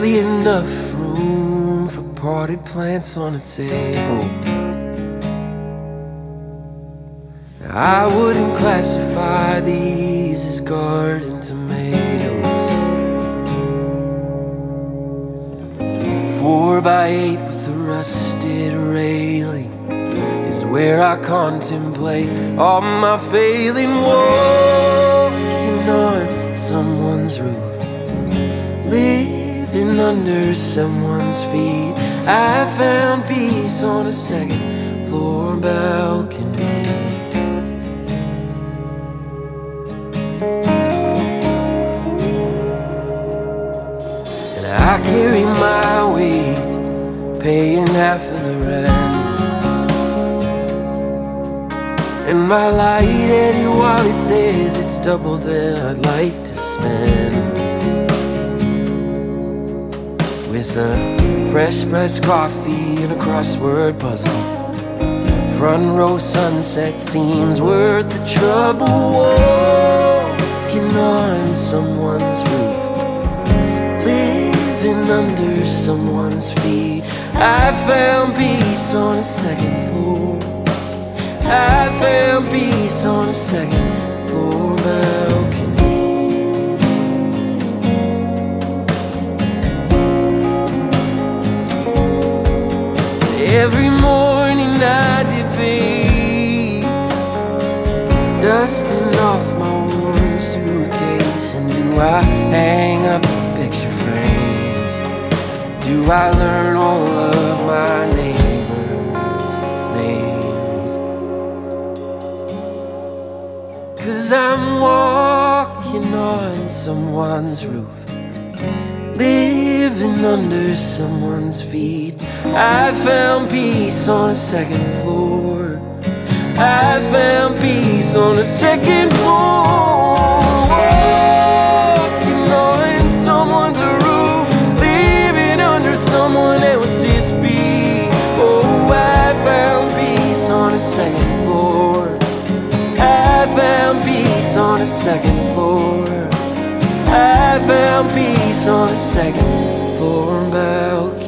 barely enough room for potted plants on a table. I wouldn't classify these as garden tomatoes. 4x8 with a rusted railing is where I contemplate all my failing. Walking on someone's roof, living under someone's feet. I found peace on a second floor balcony. And I carry my weight, paying half of the rent. And my light-headed wallet says it's double than I'd like to spend. With a fresh pressed coffee and a crossword puzzle, front row sunset seems worth the trouble. Walking on someone's roof, living under someone's feet. I found peace on a second floor. I found peace on a second floor balcony. Every morning I debate, dusting off my worn suitcase. And do I hang up picture frames? Do I learn all of my neighbors' names? 'Cause I'm walking on someone's roof, living under someone's feet. I found peace on a second floor. I found peace on a second floor. Walking on someone's roof, living under someone else's feet. Oh, I found peace on a second floor. I found peace on a second floor. I found peace on a second floor balcony.